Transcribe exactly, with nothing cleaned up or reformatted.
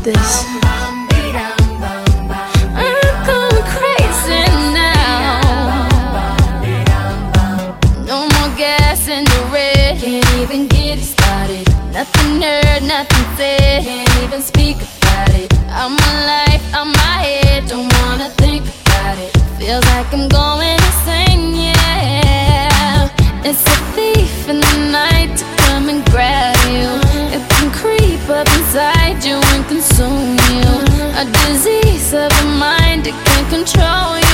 this. I'm going crazy now. No more gas in the red. Can't even get it started. Nothing heard, nothing said. Can't even speak about it. Out my life, out my head. Don't wanna think about it. Feels like I'm going insane, yeah. It's a thief in the night to come and grab you. It can creep up inside you and consume you. A disease of the mind, it can control you.